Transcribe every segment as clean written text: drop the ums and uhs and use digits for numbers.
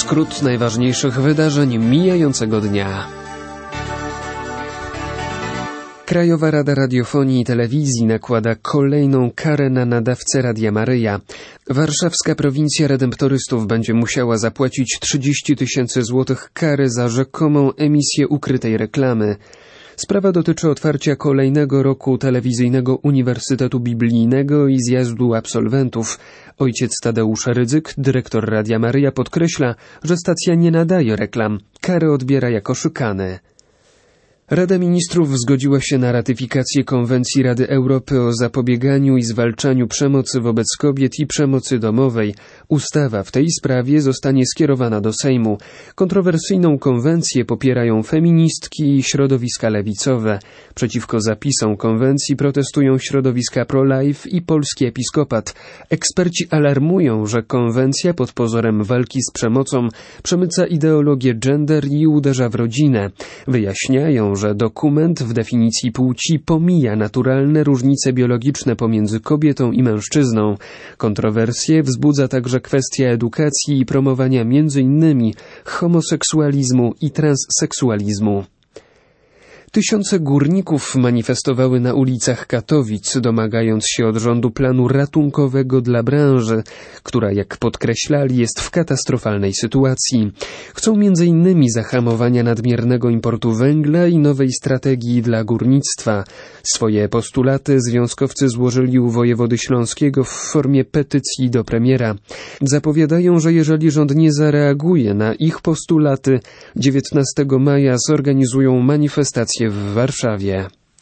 Skrót najważniejszych wydarzeń mijającego dnia. Krajowa Rada Radiofonii i Telewizji nakłada kolejną karę na nadawcę Radia Maryja. Warszawska prowincja redemptorystów będzie musiała zapłacić 30 000 złotych kary za rzekomą emisję ukrytej reklamy. Sprawa dotyczy otwarcia kolejnego roku telewizyjnego Uniwersytetu Biblijnego i zjazdu absolwentów. Ojciec Tadeusz Rydzyk, dyrektor Radia Maryja, podkreśla, że stacja nie nadaje reklam. Karę odbiera jako szykanę. Rada Ministrów zgodziła się na ratyfikację Konwencji Rady Europy o zapobieganiu i zwalczaniu przemocy wobec kobiet i przemocy domowej. Ustawa w tej sprawie zostanie skierowana do Sejmu. Kontrowersyjną konwencję popierają feministki i środowiska lewicowe. Przeciwko zapisom konwencji protestują środowiska pro-life i polski episkopat. Eksperci alarmują, że konwencja pod pozorem walki z przemocą przemyca ideologię gender i uderza w rodzinę. Wyjaśniają, że dokument w definicji płci pomija naturalne różnice biologiczne pomiędzy kobietą i mężczyzną. Kontrowersje wzbudza także kwestia edukacji i promowania m.in. homoseksualizmu i transseksualizmu. Tysiące górników manifestowały na ulicach Katowic, domagając się od rządu planu ratunkowego dla branży, która, jak podkreślali, jest w katastrofalnej sytuacji. Chcą m.in. zahamowania nadmiernego importu węgla i nowej strategii dla górnictwa. Swoje postulaty związkowcy złożyli u wojewody śląskiego w formie petycji do premiera. Zapowiadają, że jeżeli rząd nie zareaguje na ich postulaty, 19 maja zorganizują manifestację w Warszawie.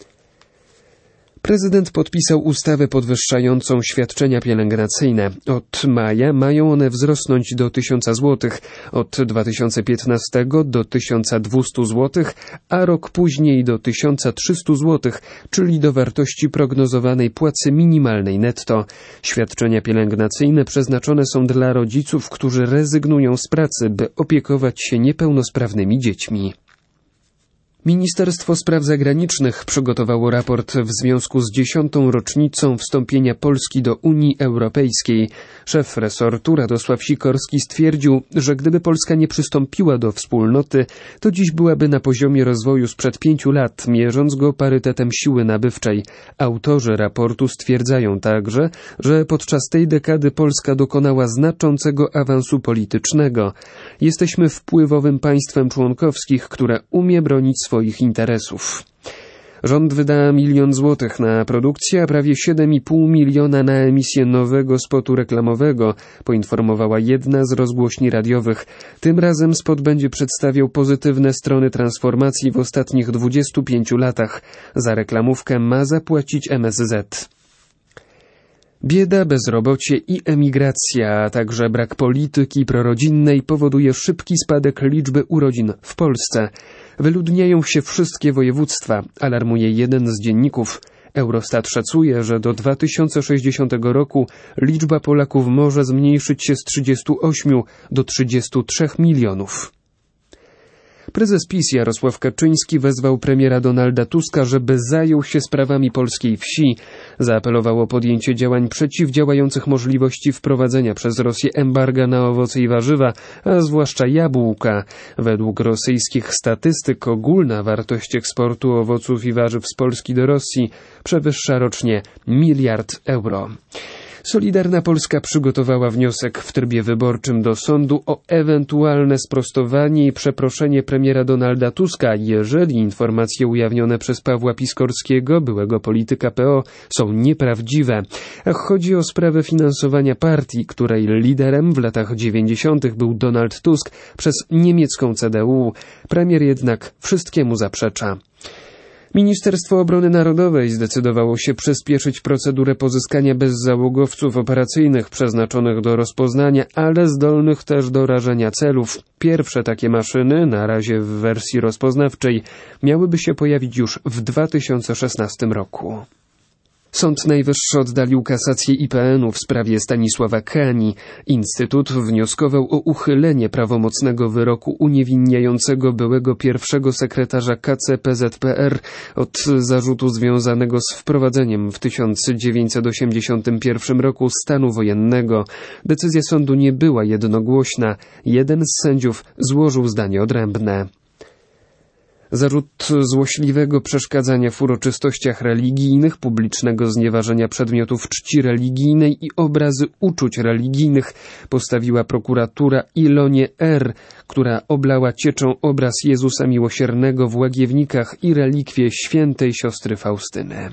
Prezydent podpisał ustawę podwyższającą świadczenia pielęgnacyjne. Od maja mają one wzrosnąć do 1000 zł, od 2015 do 1200 zł, a rok później do 1300 zł, czyli do wartości prognozowanej płacy minimalnej netto. Świadczenia pielęgnacyjne przeznaczone są dla rodziców, którzy rezygnują z pracy, by opiekować się niepełnosprawnymi dziećmi. Ministerstwo Spraw Zagranicznych przygotowało raport w związku z 10. rocznicą wstąpienia Polski do Unii Europejskiej. Szef resortu Radosław Sikorski stwierdził, że gdyby Polska nie przystąpiła do wspólnoty, to dziś byłaby na poziomie rozwoju sprzed 5 lat, mierząc go parytetem siły nabywczej. Autorzy raportu stwierdzają także, że podczas tej dekady Polska dokonała znaczącego awansu politycznego. Jesteśmy wpływowym państwem członkowskim, które umie bronić swoich interesów. Rząd wyda 1 000 000 złotych na produkcję, a prawie 7,5 miliona na emisję nowego spotu reklamowego, poinformowała jedna z rozgłośni radiowych. Tym razem spot będzie przedstawiał pozytywne strony transformacji w ostatnich 25 latach. Za reklamówkę ma zapłacić MSZ. Bieda, bezrobocie i emigracja, a także brak polityki prorodzinnej powoduje szybki spadek liczby urodzin w Polsce. Wyludniają się wszystkie województwa, alarmuje jeden z dzienników. Eurostat szacuje, że do 2060 roku liczba Polaków może zmniejszyć się z 38 do 33 milionów. Prezes PiS Jarosław Kaczyński wezwał premiera Donalda Tuska, żeby zajął się sprawami polskiej wsi. Zaapelował o podjęcie działań przeciwdziałających możliwości wprowadzenia przez Rosję embarga na owoce i warzywa, a zwłaszcza jabłka. Według rosyjskich statystyk ogólna wartość eksportu owoców i warzyw z Polski do Rosji przewyższa rocznie 1 miliard euro. Solidarna Polska przygotowała wniosek w trybie wyborczym do sądu o ewentualne sprostowanie i przeproszenie premiera Donalda Tuska, jeżeli informacje ujawnione przez Pawła Piskorskiego, byłego polityka PO, są nieprawdziwe. Chodzi o sprawę finansowania partii, której liderem w latach 90. był Donald Tusk przez niemiecką CDU. Premier jednak wszystkiemu zaprzecza. Ministerstwo Obrony Narodowej zdecydowało się przyspieszyć procedurę pozyskania bezzałogowców operacyjnych przeznaczonych do rozpoznania, ale zdolnych też do rażenia celów. Pierwsze takie maszyny, na razie w wersji rozpoznawczej, miałyby się pojawić już w 2016 roku. Sąd Najwyższy oddalił kasację IPN-u w sprawie Stanisława Kani. Instytut wnioskował o uchylenie prawomocnego wyroku uniewinniającego byłego pierwszego sekretarza KCPZPR od zarzutu związanego z wprowadzeniem w 1981 roku stanu wojennego. Decyzja sądu nie była jednogłośna. Jeden z sędziów złożył zdanie odrębne. Zarzut złośliwego przeszkadzania w uroczystościach religijnych, publicznego znieważenia przedmiotów czci religijnej i obrazy uczuć religijnych postawiła prokuratura Ilonie R., która oblała cieczą obraz Jezusa Miłosiernego w Łagiewnikach i relikwie świętej siostry Faustyny.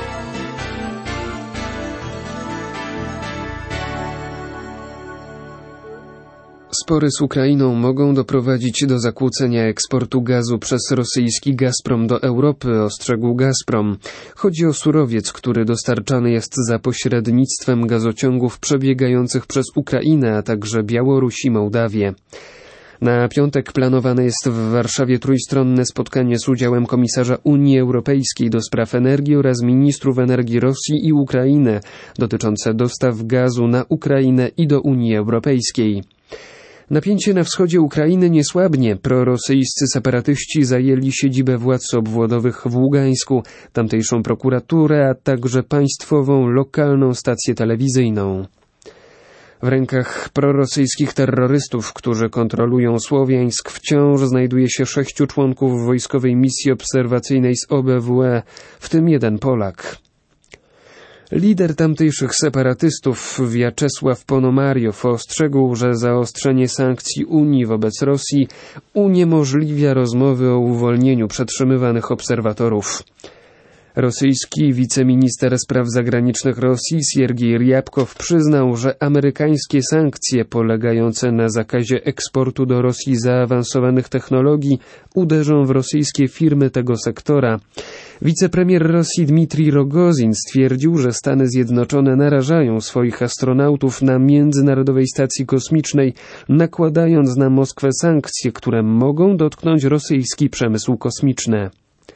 Spory z Ukrainą mogą doprowadzić do zakłócenia eksportu gazu przez rosyjski Gazprom do Europy, ostrzegł Gazprom. Chodzi o surowiec, który dostarczany jest za pośrednictwem gazociągów przebiegających przez Ukrainę, a także Białoruś i Mołdawię. Na piątek planowane jest w Warszawie trójstronne spotkanie z udziałem komisarza Unii Europejskiej do spraw energii oraz ministrów energii Rosji i Ukrainy dotyczące dostaw gazu na Ukrainę i do Unii Europejskiej. Napięcie na wschodzie Ukrainy nie słabnie. Prorosyjscy separatyści zajęli siedzibę władz obwodowych w Ługańsku, tamtejszą prokuraturę, a także państwową, lokalną stację telewizyjną. W rękach prorosyjskich terrorystów, którzy kontrolują Słowiańsk, wciąż znajduje się 6 członków wojskowej misji obserwacyjnej z OBWE, w tym 1 Polak. Lider tamtejszych separatystów Wiaczesław Ponomariow ostrzegł, że zaostrzenie sankcji Unii wobec Rosji uniemożliwia rozmowy o uwolnieniu przetrzymywanych obserwatorów. Rosyjski wiceminister spraw zagranicznych Rosji Siergiej Ryabkow przyznał, że amerykańskie sankcje polegające na zakazie eksportu do Rosji zaawansowanych technologii uderzą w rosyjskie firmy tego sektora. Wicepremier Rosji Dmitrij Rogozin stwierdził, że Stany Zjednoczone narażają swoich astronautów na Międzynarodowej Stacji Kosmicznej, nakładając na Moskwę sankcje, które mogą dotknąć rosyjski przemysł kosmiczny.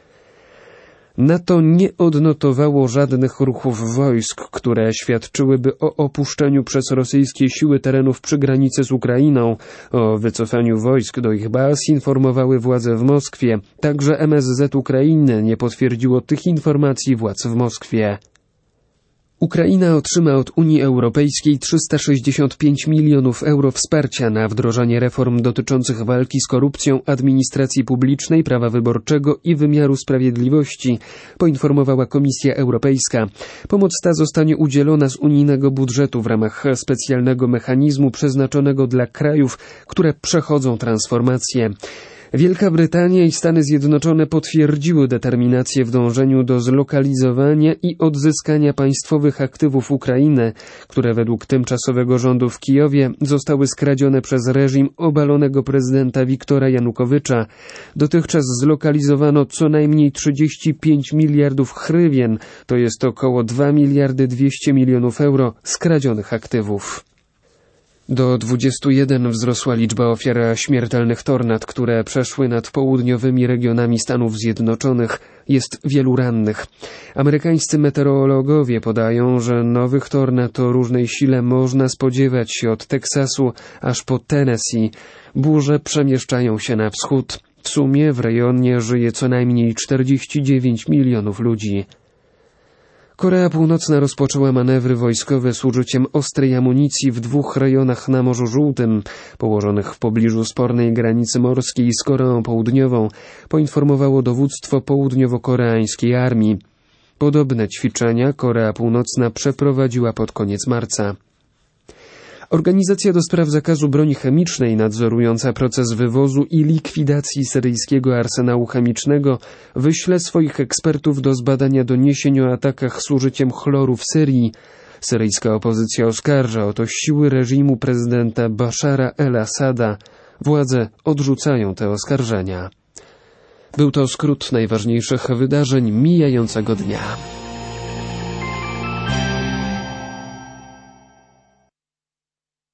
NATO nie odnotowało żadnych ruchów wojsk, które świadczyłyby o opuszczeniu przez rosyjskie siły terenów przy granicy z Ukrainą. O wycofaniu wojsk do ich baz informowały władze w Moskwie. Także MSZ Ukrainy nie potwierdziło tych informacji władz w Moskwie. Ukraina otrzyma od Unii Europejskiej 365 milionów euro wsparcia na wdrożenie reform dotyczących walki z korupcją, administracji publicznej, prawa wyborczego i wymiaru sprawiedliwości, poinformowała Komisja Europejska. Pomoc ta zostanie udzielona z unijnego budżetu w ramach specjalnego mechanizmu przeznaczonego dla krajów, które przechodzą transformację. Wielka Brytania i Stany Zjednoczone potwierdziły determinację w dążeniu do zlokalizowania i odzyskania państwowych aktywów Ukrainy, które według tymczasowego rządu w Kijowie zostały skradzione przez reżim obalonego prezydenta Wiktora Janukowycza. Dotychczas zlokalizowano co najmniej 35 miliardów hrywien, to jest około 2 miliardy 200 milionów euro skradzionych aktywów. Do 21 wzrosła liczba ofiar śmiertelnych tornad, które przeszły nad południowymi regionami Stanów Zjednoczonych. Jest wielu rannych. Amerykańscy meteorologowie podają, że nowych tornad o różnej sile można spodziewać się od Teksasu aż po Tennessee. Burze przemieszczają się na wschód. W sumie w rejonie żyje co najmniej 49 milionów ludzi. Korea Północna rozpoczęła manewry wojskowe z użyciem ostrej amunicji w 2 rejonach na Morzu Żółtym, położonych w pobliżu spornej granicy morskiej z Koreą Południową, poinformowało dowództwo południowo-koreańskiej armii. Podobne ćwiczenia Korea Północna przeprowadziła pod koniec marca. Organizacja do spraw zakazu broni chemicznej, nadzorująca proces wywozu i likwidacji syryjskiego arsenału chemicznego, wyśle swoich ekspertów do zbadania doniesień o atakach z użyciem chloru w Syrii. Syryjska opozycja oskarża o to siły reżimu prezydenta Bashara el-Assada. Władze odrzucają te oskarżenia. Był to skrót najważniejszych wydarzeń mijającego dnia.